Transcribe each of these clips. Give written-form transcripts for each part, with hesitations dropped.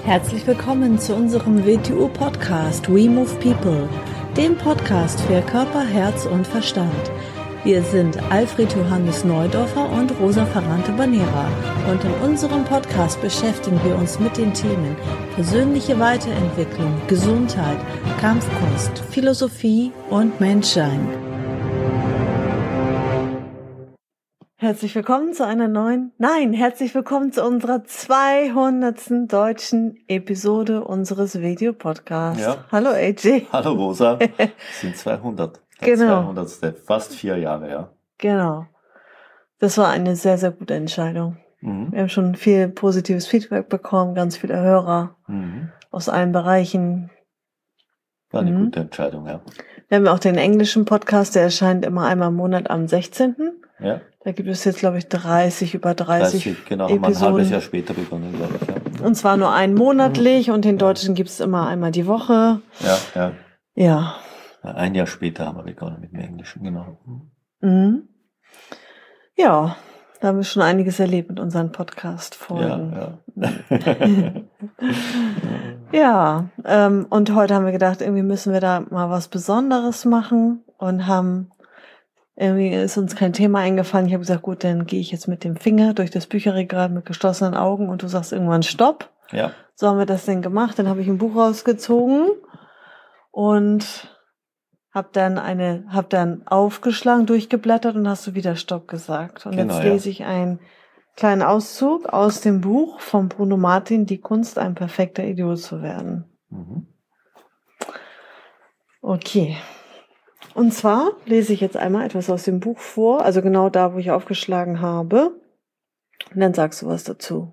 Herzlich willkommen zu unserem WTU-Podcast We Move People, dem Podcast für Körper, Herz und Verstand. Wir sind Alfred Johannes Neudorfer und Rosa Ferrante-Banera und in unserem Podcast beschäftigen wir uns mit den Themen persönliche Weiterentwicklung, Gesundheit, Kampfkunst, Philosophie und Menschsein. Herzlich willkommen zu herzlich willkommen zu unserer 200. deutschen Episode unseres Videopodcasts. Ja. Hallo AJ. Hallo Rosa, es sind 200. Genau. 200. Fast 4 Jahre, ja. Genau. Das war eine sehr, sehr gute Entscheidung. Wir haben schon viel positives Feedback bekommen, ganz viele Hörer aus allen Bereichen. War eine gute Entscheidung, ja. Wir haben auch den englischen Podcast, der erscheint immer einmal im Monat am 16. Ja. Da gibt es jetzt, glaube ich, über 30 genau, Episoden. haben wir ein halbes Jahr später begonnen, glaube ich. Ja. Und zwar nur monatlich und den deutschen gibt es immer einmal die Woche. Ja. Ein Jahr später haben wir begonnen mit dem Englischen, genau. Ja, da haben wir schon einiges erlebt mit unseren Podcast-Folgen. Ja, und heute haben wir gedacht, irgendwie müssen wir da mal was Besonderes machen und irgendwie ist uns kein Thema eingefallen. Ich habe gesagt, gut, dann gehe ich jetzt mit dem Finger durch das Bücherregal mit geschlossenen Augen und du sagst irgendwann Stopp. Ja. So haben wir das denn gemacht. Dann habe ich ein Buch rausgezogen und hab dann aufgeschlagen, durchgeblättert und hast du wieder Stopp gesagt. Und jetzt lese ich einen kleinen Auszug aus dem Buch von Bruno Martin, Die Kunst, ein perfekter Idiot zu werden. Okay. Und zwar lese ich jetzt einmal etwas aus dem Buch vor, also genau da, wo ich aufgeschlagen habe. Und dann sagst du was dazu.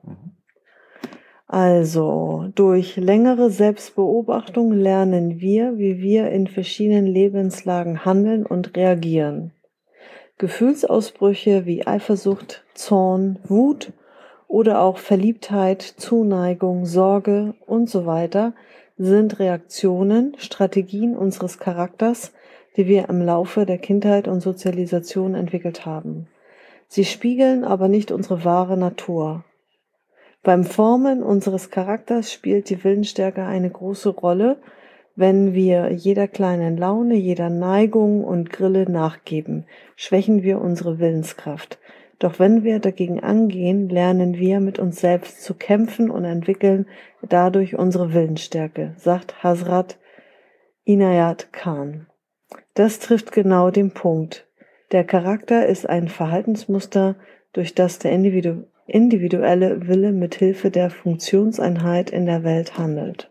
Also, durch längere Selbstbeobachtung lernen wir, wie wir in verschiedenen Lebenslagen handeln und reagieren. Gefühlsausbrüche wie Eifersucht, Zorn, Wut oder auch Verliebtheit, Zuneigung, Sorge und so weiter sind Reaktionen, Strategien unseres Charakters, die wir im Laufe der Kindheit und Sozialisation entwickelt haben. Sie spiegeln aber nicht unsere wahre Natur. Beim Formen unseres Charakters spielt die Willensstärke eine große Rolle, wenn wir jeder kleinen Laune, jeder Neigung und Grille nachgeben, schwächen wir unsere Willenskraft. Doch wenn wir dagegen angehen, lernen wir mit uns selbst zu kämpfen und entwickeln dadurch unsere Willensstärke, sagt Hazrat Inayat Khan. Das trifft genau den Punkt. Der Charakter ist ein Verhaltensmuster, durch das der individuelle Wille mit Hilfe der Funktionseinheit in der Welt handelt.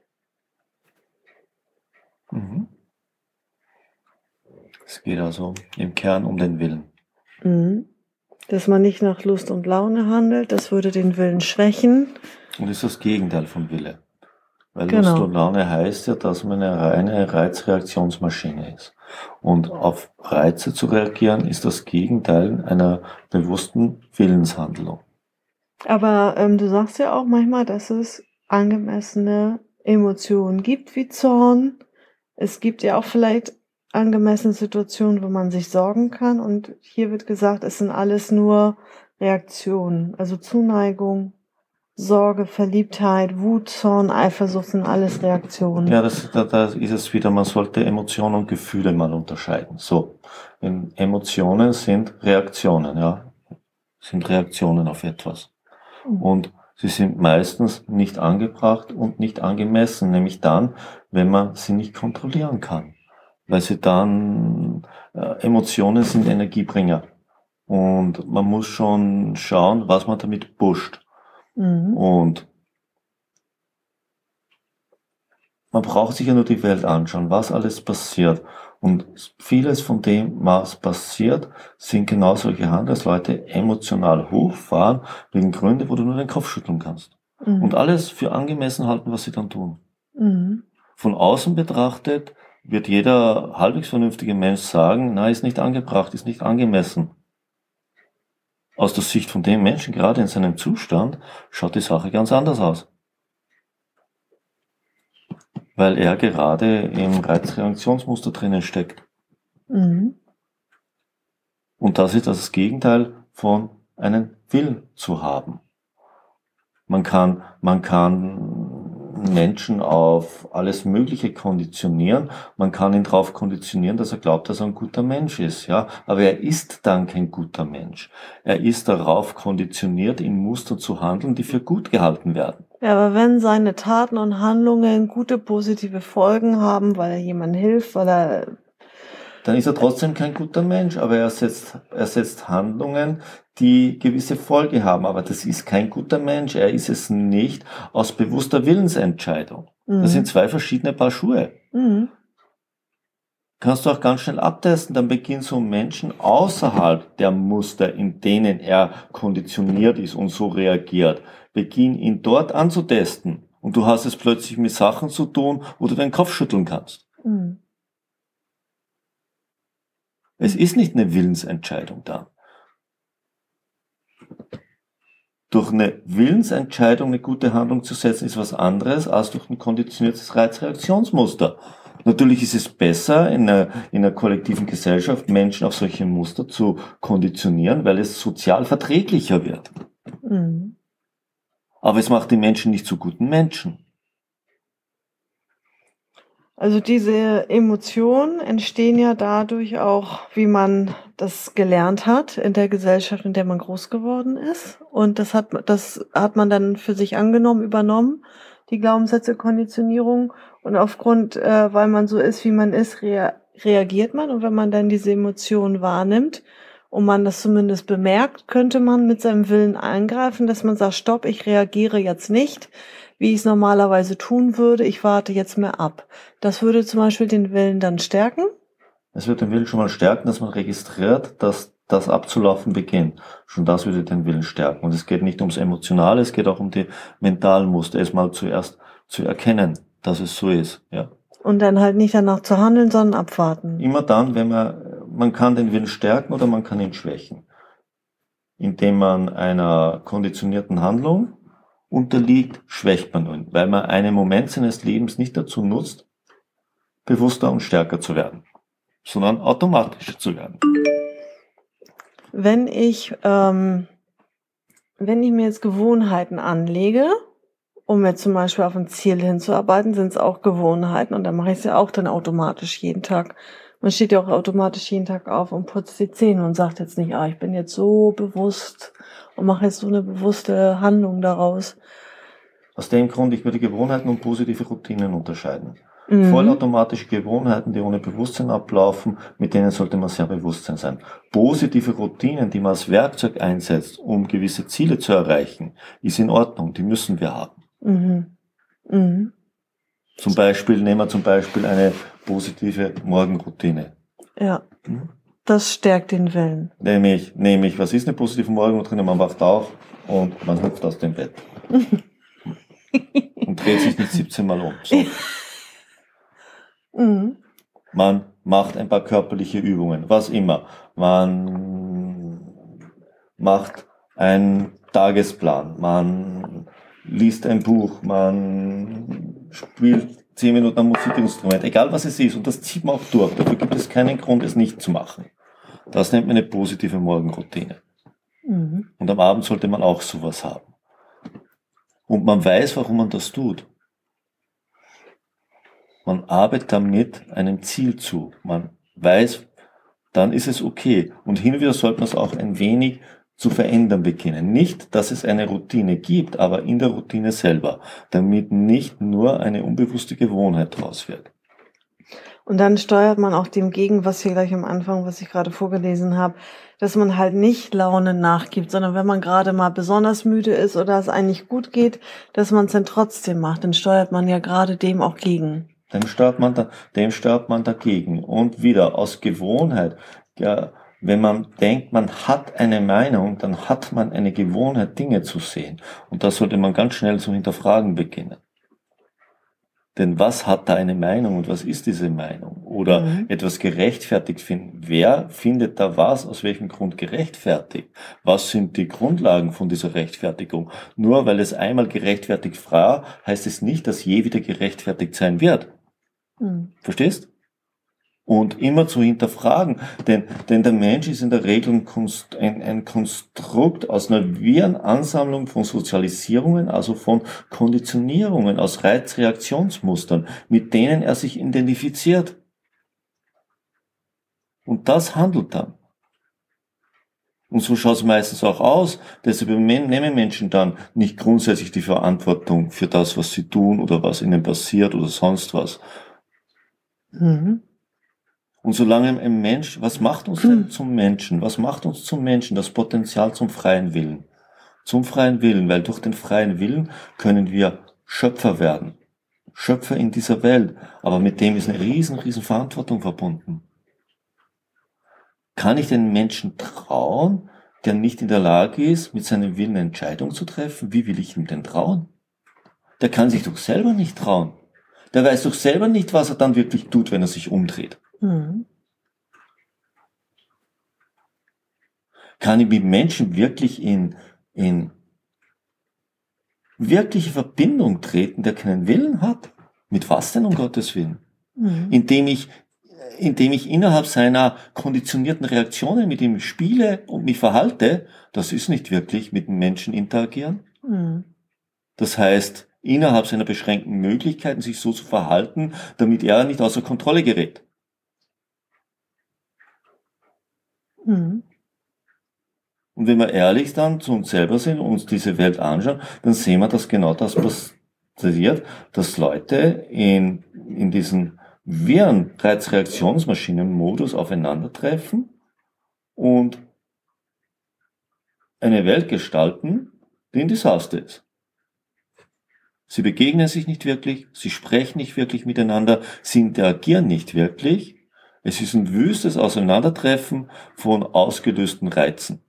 Es geht also im Kern um den Willen. Dass man nicht nach Lust und Laune handelt, das würde den Willen schwächen. Und ist das Gegenteil vom Wille. Weil Lust und Laune heißt ja, dass man eine reine Reizreaktionsmaschine ist. Und auf Reize zu reagieren, ist das Gegenteil einer bewussten Willenshandlung. Aber du sagst ja auch manchmal, dass es angemessene Emotionen gibt, wie Zorn. Es gibt ja auch vielleicht angemessene Situationen, wo man sich sorgen kann. Und hier wird gesagt, es sind alles nur Reaktionen. Also Zuneigung, Sorge, Verliebtheit, Wut, Zorn, Eifersucht sind alles Reaktionen. Ja, da ist es wieder, man sollte Emotionen und Gefühle mal unterscheiden. So, Emotionen sind Reaktionen, sind Reaktionen auf etwas. Und sie sind meistens nicht angebracht und nicht angemessen, nämlich dann, wenn man sie nicht kontrollieren kann. Weil sie dann, Emotionen sind Energiebringer. Und man muss schon schauen, was man damit pusht. Und man braucht sich ja nur die Welt anschauen, was alles passiert. Und vieles von dem, was passiert, sind genau solche Handelsleute emotional hochfahren, wegen Gründe, wo du nur den Kopf schütteln kannst. Und alles für angemessen halten, was sie dann tun. Von außen betrachtet wird jeder halbwegs vernünftige Mensch sagen, na, ist nicht angebracht, ist nicht angemessen. Aus der Sicht von dem Menschen, gerade in seinem Zustand, schaut die Sache ganz anders aus. Weil er gerade im Reizreaktionsmuster drinnen steckt. Und das ist das Gegenteil von einem Willen zu haben. Man kann einen Menschen auf alles Mögliche konditionieren. Man kann ihn darauf konditionieren, dass er glaubt, dass er ein guter Mensch ist, ja. Aber er ist dann kein guter Mensch. Er ist darauf konditioniert, in Muster zu handeln, die für gut gehalten werden. Ja, aber wenn seine Taten und Handlungen gute, positive Folgen haben, weil er jemandem hilft, Dann ist er trotzdem kein guter Mensch, aber er setzt Handlungen, die gewisse Folge haben. Aber das ist kein guter Mensch. Er ist es nicht aus bewusster Willensentscheidung. Das sind zwei verschiedene Paar Schuhe. Kannst du auch ganz schnell abtesten, dann beginnst du Menschen außerhalb der Muster, in denen er konditioniert ist und so reagiert. Beginn ihn dort anzutesten und du hast es plötzlich mit Sachen zu tun, wo du den Kopf schütteln kannst. Es ist nicht eine Willensentscheidung da. Durch eine Willensentscheidung eine gute Handlung zu setzen, ist was anderes als durch ein konditioniertes Reizreaktionsmuster. Natürlich ist es besser, in einer kollektiven Gesellschaft Menschen auf solche Muster zu konditionieren, weil es sozial verträglicher wird. Aber es macht die Menschen nicht zu guten Menschen. Also diese Emotionen entstehen ja dadurch auch, wie man das gelernt hat in der Gesellschaft, in der man groß geworden ist. Und das hat man dann für sich angenommen, übernommen, die Glaubenssätze, Konditionierung. Und aufgrund, weil man so ist, wie man ist, reagiert man. Und wenn man dann diese Emotionen wahrnimmt und man das zumindest bemerkt, könnte man mit seinem Willen eingreifen, dass man sagt, stopp, ich reagiere jetzt nicht, wie ich es normalerweise tun würde, ich warte jetzt mehr ab. Das würde zum Beispiel den Willen dann stärken? Es wird den Willen schon mal stärken, dass man registriert, dass das abzulaufen beginnt. Schon das würde den Willen stärken. Und es geht nicht ums Emotionale, es geht auch um die mentalen Muster. Es mal zuerst zu erkennen, dass es so ist. Ja. Und dann halt nicht danach zu handeln, sondern abwarten. Immer dann, wenn man kann den Willen stärken oder man kann ihn schwächen. Indem man einer konditionierten Handlung unterliegt, schwächt man ihn, weil man einen Moment seines Lebens nicht dazu nutzt, bewusster und stärker zu werden, sondern automatisch zu werden. Wenn ich mir jetzt Gewohnheiten anlege, um jetzt zum Beispiel auf ein Ziel hinzuarbeiten, sind es auch Gewohnheiten und dann mache ich es ja auch dann automatisch jeden Tag. Man steht ja auch automatisch jeden Tag auf und putzt die Zähne und sagt jetzt nicht, ich bin jetzt so bewusst und mache jetzt so eine bewusste Handlung daraus. Aus dem Grund, ich würde Gewohnheiten und positive Routinen unterscheiden. Vollautomatische Gewohnheiten, die ohne Bewusstsein ablaufen, mit denen sollte man sehr Bewusstsein sein. Positive Routinen, die man als Werkzeug einsetzt, um gewisse Ziele zu erreichen, ist in Ordnung, die müssen wir haben. Zum Beispiel, nehmen wir zum Beispiel eine positive Morgenroutine. Ja, das stärkt den Willen. Nämlich, was ist eine positive Morgenroutine? Man wacht auf und man hüpft aus dem Bett. Und dreht sich nicht 17 Mal um. So. Man macht ein paar körperliche Übungen, was immer. Man macht einen Tagesplan, man liest ein Buch, man spielt 10 Minuten ein Musikinstrument, egal was es ist. Und das zieht man auch durch. Dafür gibt es keinen Grund, es nicht zu machen. Das nennt man eine positive Morgenroutine. Und am Abend sollte man auch sowas haben. Und man weiß, warum man das tut. Man arbeitet damit einem Ziel zu. Man weiß, dann ist es okay. Und hin und wieder sollte man es auch ein wenig zu verändern beginnen. Nicht, dass es eine Routine gibt, aber in der Routine selber, damit nicht nur eine unbewusste Gewohnheit draus wird. Und dann steuert man auch dem gegen, was hier gleich am Anfang, was ich gerade vorgelesen habe, dass man halt nicht Laune nachgibt, sondern wenn man gerade mal besonders müde ist oder es eigentlich gut geht, dass man es dann trotzdem macht. Dann steuert man ja gerade dem auch gegen. Dem steuert man dagegen. Und wieder aus Gewohnheit, ja, wenn man denkt, man hat eine Meinung, dann hat man eine Gewohnheit, Dinge zu sehen. Und da sollte man ganz schnell zu hinterfragen beginnen. Denn was hat da eine Meinung und was ist diese Meinung? Oder etwas gerechtfertigt finden. Wer findet da was, aus welchem Grund gerechtfertigt? Was sind die Grundlagen von dieser Rechtfertigung? Nur weil es einmal gerechtfertigt war, heißt es nicht, dass je wieder gerechtfertigt sein wird. Verstehst? Und immer zu hinterfragen, denn der Mensch ist in der Regel ein Konstrukt aus einer wirren Ansammlung von Sozialisierungen, also von Konditionierungen, aus Reizreaktionsmustern, mit denen er sich identifiziert. Und das handelt dann. Und so schaut es meistens auch aus. Deshalb nehmen Menschen dann nicht grundsätzlich die Verantwortung für das, was sie tun oder was ihnen passiert oder sonst was. Mhm. Und solange ein Mensch, was macht uns denn zum Menschen? Was macht uns zum Menschen? Das Potenzial zum freien Willen. Zum freien Willen, weil durch den freien Willen können wir Schöpfer werden. Schöpfer in dieser Welt. Aber mit dem ist eine riesen Verantwortung verbunden. Kann ich den Menschen trauen, der nicht in der Lage ist, mit seinem Willen eine Entscheidung zu treffen? Wie will ich ihm denn trauen? Der kann sich doch selber nicht trauen. Der weiß doch selber nicht, was er dann wirklich tut, wenn er sich umdreht. Mhm. Kann ich mit Menschen wirklich in wirkliche Verbindung treten, der keinen Willen hat? Mit was denn, um Gottes Willen? Mhm. Indem ich innerhalb seiner konditionierten Reaktionen mit ihm spiele und mich verhalte, das ist nicht wirklich mit dem Menschen interagieren. Mhm. Das heißt, innerhalb seiner beschränkten Möglichkeiten sich so zu verhalten, damit er nicht außer Kontrolle gerät. Mhm. Und wenn wir ehrlich dann zu uns selber sind und uns diese Welt anschauen, dann sehen wir, dass genau das passiert, dass Leute in diesen wirren Reizreaktionsmaschinenmodus aufeinandertreffen und eine Welt gestalten, die ein Desaster ist. Sie begegnen sich nicht wirklich, sie sprechen nicht wirklich miteinander, sie interagieren nicht wirklich. Es ist ein wüstes Auseinandertreffen von ausgelösten Reizen.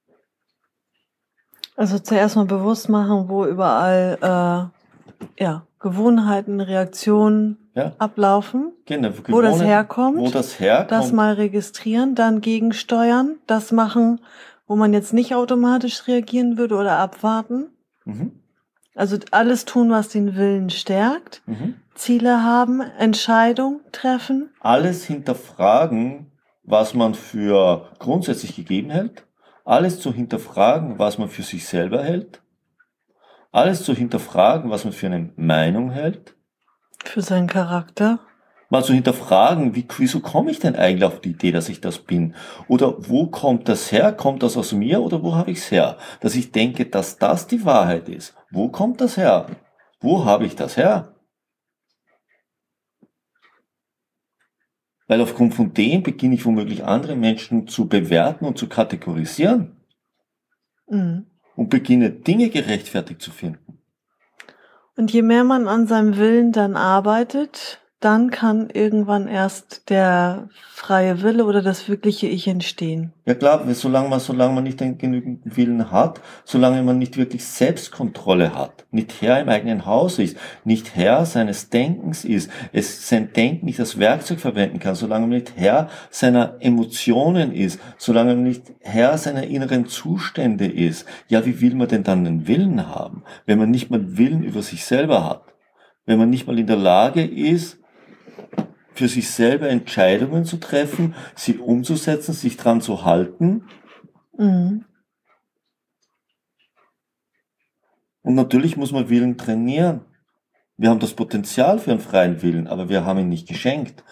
Also zuerst mal bewusst machen, wo überall Gewohnheiten, Reaktionen ablaufen, Genau, wo das herkommt, das mal registrieren, dann gegensteuern, das machen, wo man jetzt nicht automatisch reagieren würde oder abwarten. Mhm. Also alles tun, was den Willen stärkt, Ziele haben, Entscheidung treffen. Alles hinterfragen, was man für grundsätzlich gegeben hält. Alles zu hinterfragen, was man für sich selber hält. Alles zu hinterfragen, was man für eine Meinung hält. Für seinen Charakter. Mal zu hinterfragen, wieso komme ich denn eigentlich auf die Idee, dass ich das bin? Oder wo kommt das her? Kommt das aus mir oder wo habe ich es her? Dass ich denke, dass das die Wahrheit ist. Wo kommt das her? Wo habe ich das her? Weil aufgrund von dem beginne ich womöglich andere Menschen zu bewerten und zu kategorisieren. Mhm. Und beginne Dinge gerechtfertigt zu finden. Und je mehr man an seinem Willen dann arbeitet, dann kann irgendwann erst der freie Wille oder das wirkliche Ich entstehen. Ja klar, solange man nicht den genügend Willen hat, solange man nicht wirklich Selbstkontrolle hat, nicht Herr im eigenen Haus ist, nicht Herr seines Denkens ist, sein Denken nicht als Werkzeug verwenden kann, solange man nicht Herr seiner Emotionen ist, solange man nicht Herr seiner inneren Zustände ist, ja, wie will man denn dann einen Willen haben, wenn man nicht mal Willen über sich selber hat, wenn man nicht mal in der Lage ist, für sich selber Entscheidungen zu treffen, sie umzusetzen, sich dran zu halten. Mhm. Und natürlich muss man Willen trainieren. Wir haben das Potenzial für einen freien Willen, aber wir haben ihn nicht geschenkt.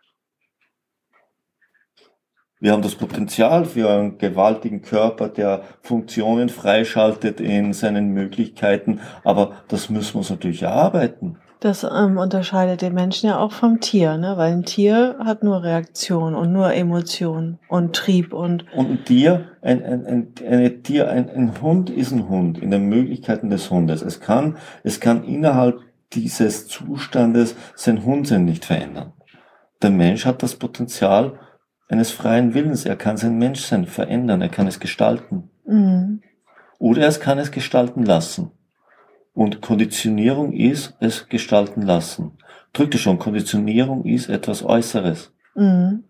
Wir haben das Potenzial für einen gewaltigen Körper, der Funktionen freischaltet in seinen Möglichkeiten, aber das müssen wir uns natürlich erarbeiten. Das unterscheidet den Menschen ja auch vom Tier, ne? Weil ein Tier hat nur Reaktion und nur Emotion und Trieb und ein Tier, ein Hund ist ein Hund in den Möglichkeiten des Hundes. Es kann innerhalb dieses Zustandes sein Hundsein nicht verändern. Der Mensch hat das Potenzial eines freien Willens. Er kann sein Menschsein verändern. Er kann es gestalten. Mhm. Oder er kann es gestalten lassen. Und Konditionierung ist es gestalten lassen. Drückte schon, Konditionierung ist etwas Äußeres. Mhm.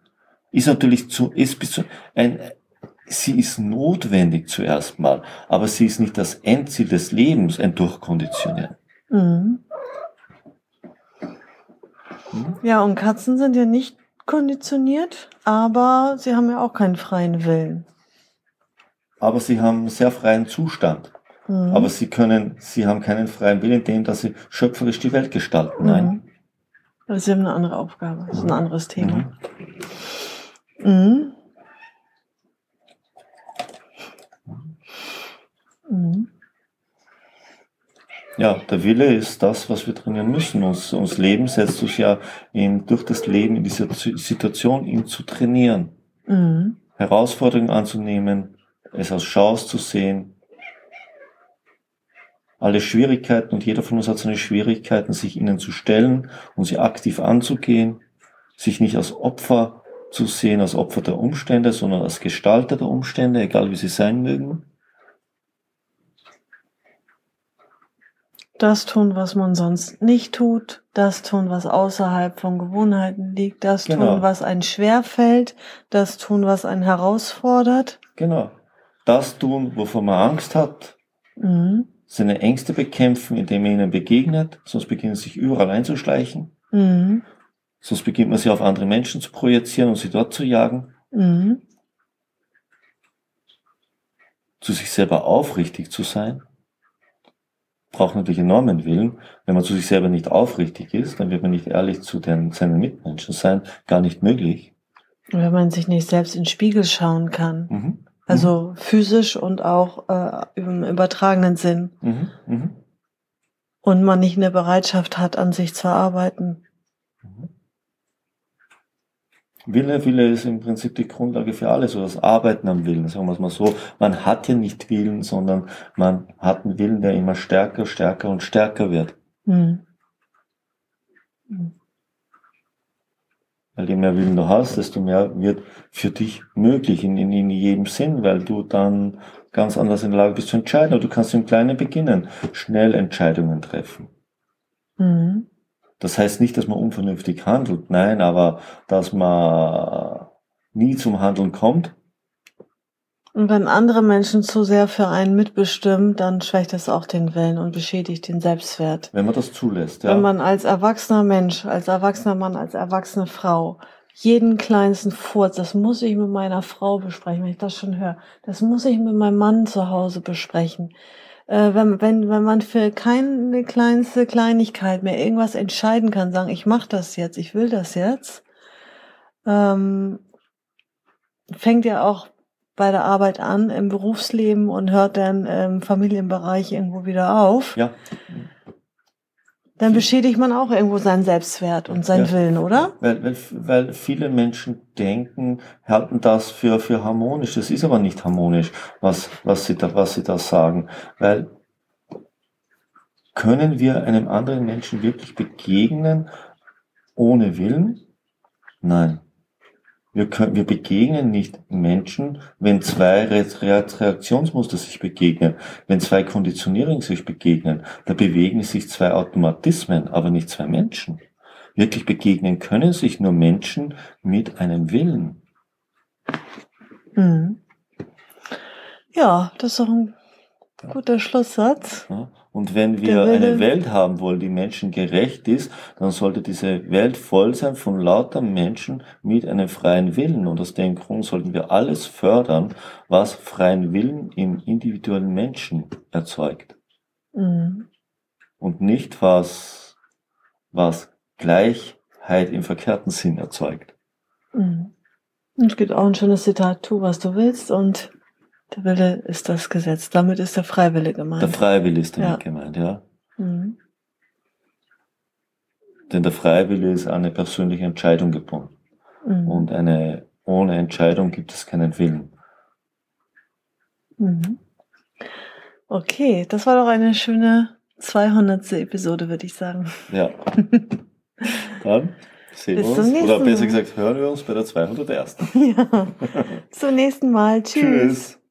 Sie ist notwendig zuerst mal, aber sie ist nicht das Endziel des Lebens, ein Durchkonditionieren. Mhm. Ja, und Katzen sind ja nicht konditioniert, aber sie haben ja auch keinen freien Willen. Aber sie haben einen sehr freien Zustand. Aber sie haben keinen freien Willen in dem, dass sie schöpferisch die Welt gestalten. Nein. Also sie haben eine andere Aufgabe. Das ist ein anderes Thema. Ja, der Wille ist das, was wir trainieren müssen. Uns Leben setzt uns ja durch das Leben in dieser Situation, ihn zu trainieren. Herausforderungen anzunehmen, es als Chance zu sehen. Alle Schwierigkeiten, und jeder von uns hat seine Schwierigkeiten, sich ihnen zu stellen und sie aktiv anzugehen, sich nicht als Opfer zu sehen, als Opfer der Umstände, sondern als Gestalter der Umstände, egal wie sie sein mögen. Das tun, was man sonst nicht tut, das tun, was außerhalb von Gewohnheiten liegt, das tun, was einen schwerfällt, das tun, was einen herausfordert. Genau. Das tun, wovor man Angst hat. Seine Ängste bekämpfen, indem man ihnen begegnet, sonst beginnen sie sich überall einzuschleichen. Sonst beginnt man sie auf andere Menschen zu projizieren und sie dort zu jagen. Zu sich selber aufrichtig zu sein, braucht natürlich enormen Willen. Wenn man zu sich selber nicht aufrichtig ist, dann wird man nicht ehrlich zu seinen Mitmenschen sein, gar nicht möglich. Wenn man sich nicht selbst in den Spiegel schauen kann. Also physisch und auch im übertragenen Sinn. Und man nicht eine Bereitschaft hat, an sich zu arbeiten. Wille ist im Prinzip die Grundlage für alles, oder das Arbeiten am Willen, sagen wir es mal so. Man hat ja nicht Willen, sondern man hat einen Willen, der immer stärker und stärker wird. Weil je mehr Willen du hast, desto mehr wird für dich möglich in jedem Sinn, weil du dann ganz anders in der Lage bist zu entscheiden. Und du kannst im Kleinen beginnen, schnell Entscheidungen treffen. Das heißt nicht, dass man unvernünftig handelt, nein, aber dass man nie zum Handeln kommt. Und wenn andere Menschen zu sehr für einen mitbestimmen, dann schwächt das auch den Willen und beschädigt den Selbstwert. Wenn man das zulässt, ja. Wenn man als erwachsener Mensch, als erwachsener Mann, als erwachsene Frau jeden kleinsten Furz, das muss ich mit meiner Frau besprechen, wenn ich das schon höre, das muss ich mit meinem Mann zu Hause besprechen. Wenn man für keine kleinste Kleinigkeit mehr irgendwas entscheiden kann, sagen, ich mache das jetzt, ich will das jetzt, fängt ja auch bei der Arbeit an, im Berufsleben und hört dann im Familienbereich irgendwo wieder auf. Ja. Dann beschädigt man auch irgendwo seinen Selbstwert und seinen Willen, oder? Weil viele Menschen denken, halten das für harmonisch. Das ist aber nicht harmonisch, was sie da sagen. Weil können wir einem anderen Menschen wirklich begegnen ohne Willen? Nein. Wir begegnen nicht Menschen, wenn zwei Reaktionsmuster sich begegnen, wenn zwei Konditionierungen sich begegnen, da bewegen sich zwei Automatismen, aber nicht zwei Menschen. Wirklich begegnen können sich nur Menschen mit einem Willen. Ja, das ist doch ein guter Schlusssatz. Ja. Und wenn wir eine Welt haben wollen, die menschengerecht ist, dann sollte diese Welt voll sein von lauter Menschen mit einem freien Willen. Und aus dem Grund sollten wir alles fördern, was freien Willen im individuellen Menschen erzeugt. Und nicht was Gleichheit im verkehrten Sinn erzeugt. Und es gibt auch ein schönes Zitat, tu, was du willst, und der Wille ist das Gesetz. Damit ist der Freiwille gemeint. Der Freiwille ist damit gemeint, ja. Denn der Freiwille ist an eine persönliche Entscheidung gebunden. Und ohne Entscheidung gibt es keinen Willen. Okay, das war doch eine schöne 200. Episode, würde ich sagen. Ja. Dann sehen wir uns, oder besser gesagt hören wir uns bei der 201. Ja. Zum nächsten Mal. Tschüss.